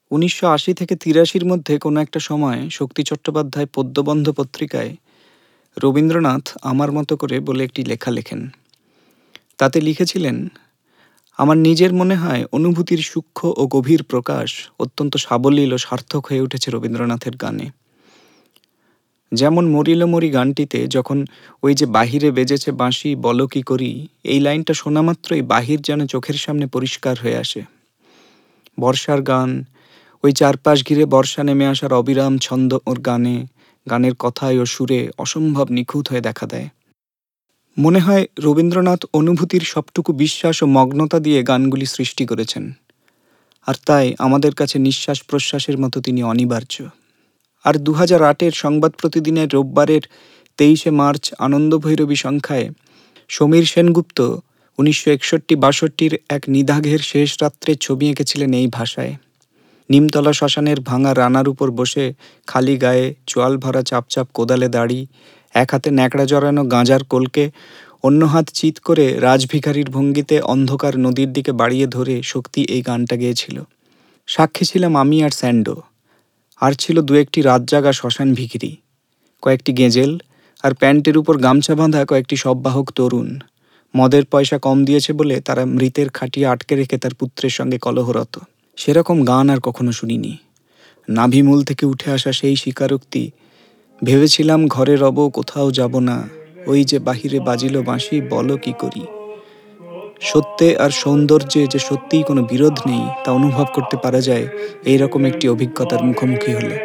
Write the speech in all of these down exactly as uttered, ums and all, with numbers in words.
উনিশশো আশি থেকে তিরাশির মধ্যে কোনো একটা সময় শক্তি চট্টোপাধ্যায় পদ্যবন্ধ পত্রিকায় রবীন্দ্রনাথ আমার মতো করে বলে একটি লেখা লেখেন। তাতে লিখেছিলেন, আমার নিজের মনে হয় অনুভূতির সূক্ষ্ম ও গভীর প্রকাশ অত্যন্ত সাবলীল ও সার্থক হয়ে উঠেছে রবীন্দ্রনাথের গানে। যেমন মরিল মরি গানটিতে যখন ওই যে বাহিরে বেজেছে বাঁশি বলো কি করি, এই লাইনটা শোনা মাত্রই বাহির যেন চোখের সামনে পরিষ্কার হয়ে আসে। বর্ষার গান, ওই চারপাশ ঘিরে বর্ষা নেমে আসার অবিরাম ছন্দ ওর গানে, গানের কথায় ও সুরে অসম্ভব নিখুঁত হয়ে দেখা দেয়। মনে হয় রবীন্দ্রনাথ অনুভূতির সবটুকু বিশ্বাস ও মগ্নতা দিয়ে গানগুলি সৃষ্টি করেছেন, আর তাই আমাদের কাছে নিঃশ্বাস প্রশ্বাসের মতো তিনি অনিবার্য। আর দু হাজার আটের সংবাদ প্রতিদিনের রোববারের তেইশে মার্চ আনন্দভৈরবী সংখ্যায় সমীর সেনগুপ্ত উনিশশো একষট্টি বাষট্টির এক নিদাঘের শেষ রাত্রের ছবি এঁকেছিলেন এই ভাষায়। নিমতলা শ্মশানের ভাঙা রানার উপর বসে খালি গায়ে চোয়াল ভরা চাপচাপ কোদালে দাড়ি, এক হাতে ন্যাকড়া জড়ানো গাঁজার কলকে, অন্য হাত চিৎ করে রাজভিখারির ভঙ্গিতে অন্ধকার নদীর দিকে বাড়িয়ে ধরে শক্তি এই গানটা গেয়েছিল। সাক্ষী ছিলাম আমি আর স্যান্ডো, আর ছিল দু একটি রাত জাগা শ্মশান ভিখিরি, কয়েকটি গেঁজেল, আর প্যান্টের উপর গামছা বাঁধা কয়েকটি শববাহক তরুণ। মদের পয়সা কম দিয়েছে বলে তারা মৃতের খাটিয়ে আটকে রেখে তার পুত্রের সঙ্গে কলহরত। সেরকম গান আর কখনো শুনিনি। নাভিমূল থেকে উঠে আসা সেই স্বীকারোক্তি, ভেবেছিলাম ঘরে রব কোথাও যাব না, ওই যে বাহিরে বাজিল বাঁশি বলো কি করি। সত্যে আর সৌন্দর্যে যে সত্যিই কোনো বিরোধ নেই তা অনুভব করতে পারা যায় এই রকম একটি অভিজ্ঞতার মুখোমুখি হলে।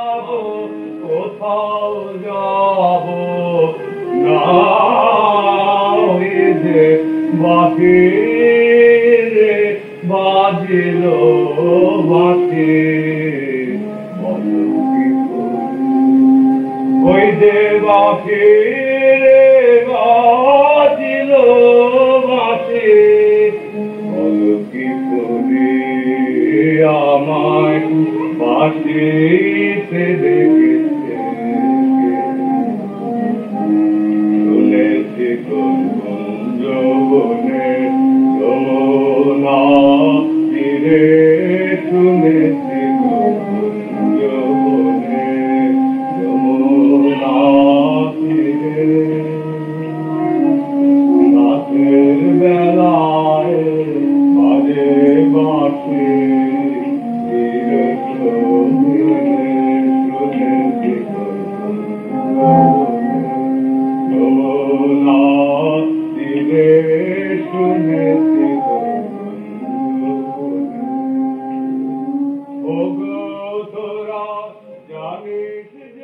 বাজিল বাঁশি ওই যে বাঁশি রে বাজিল বাঁশি বলো কি করি আমায় বাঁশিতে দেখেছে শুনেছি কোন যৌবনে যমুনা তীরে শুনেছি কোন যৌবনে যমুনা তীরে রাতের বেলায় বাজে বাঁশি শুনেছি যমুনা তীরে শুনেছি ওগো তোরা জানিস